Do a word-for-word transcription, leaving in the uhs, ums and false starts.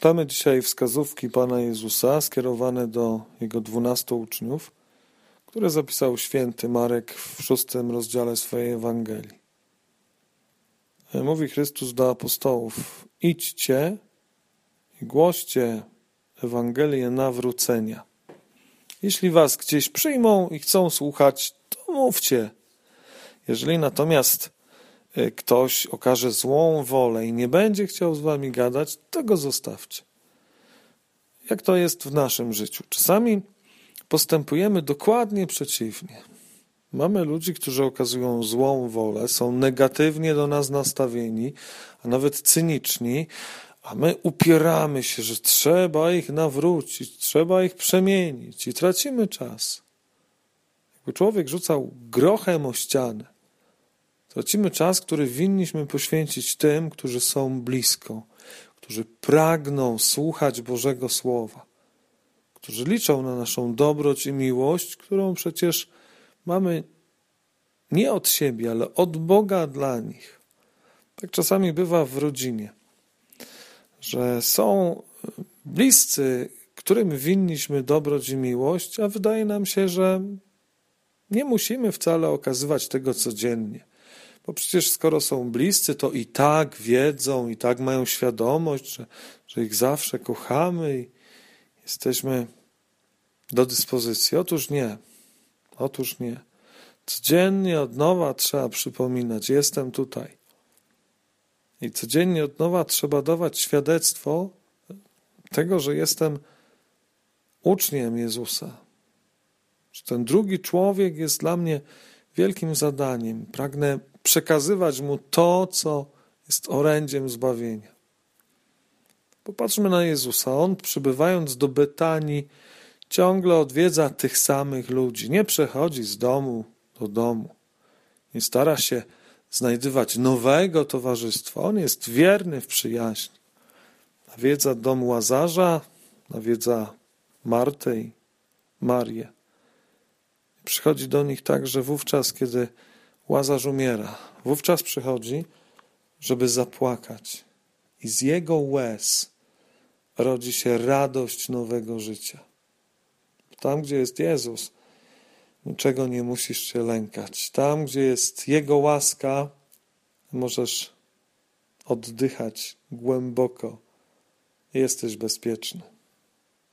Czytamy dzisiaj wskazówki Pana Jezusa skierowane do Jego dwunastu uczniów, które zapisał święty Marek w szóstym rozdziale swojej Ewangelii. Mówi Chrystus do apostołów: idźcie i głoście Ewangelię nawrócenia. Jeśli was gdzieś przyjmą i chcą słuchać, to mówcie. Jeżeli natomiast ktoś okaże złą wolę i nie będzie chciał z wami gadać, to go zostawcie. Jak to jest w naszym życiu? Czasami postępujemy dokładnie przeciwnie. Mamy ludzi, którzy okazują złą wolę, są negatywnie do nas nastawieni, a nawet cyniczni, a my upieramy się, że trzeba ich nawrócić, trzeba ich przemienić i tracimy czas. Jakby człowiek rzucał grochem o ścianę. Tracimy czas, który winniśmy poświęcić tym, którzy są blisko, którzy pragną słuchać Bożego Słowa, którzy liczą na naszą dobroć i miłość, którą przecież mamy nie od siebie, ale od Boga dla nich. Tak czasami bywa w rodzinie, że są bliscy, którym winniśmy dobroć i miłość, a wydaje nam się, że nie musimy wcale okazywać tego codziennie. Bo przecież skoro są bliscy, to i tak wiedzą, i tak mają świadomość, że, że ich zawsze kochamy i jesteśmy do dyspozycji. Otóż nie. Otóż nie. Codziennie od nowa trzeba przypominać: jestem tutaj. I codziennie od nowa trzeba dawać świadectwo tego, że jestem uczniem Jezusa. Że ten drugi człowiek jest dla mnie wielkim zadaniem. Pragnę przekazywać mu to, co jest orędziem zbawienia. Popatrzmy na Jezusa. On, przybywając do Betanii, ciągle odwiedza tych samych ludzi. Nie przechodzi z domu do domu. Nie stara się znajdywać nowego towarzystwa. On jest wierny w przyjaźni. Nawiedza dom Łazarza, nawiedza Martę i Marię. Przychodzi do nich także wówczas, kiedy Łazarz umiera. Wówczas przychodzi, żeby zapłakać. I z jego łez rodzi się radość nowego życia. Tam, gdzie jest Jezus, niczego nie musisz się lękać. Tam, gdzie jest Jego łaska, możesz oddychać głęboko i jesteś bezpieczny.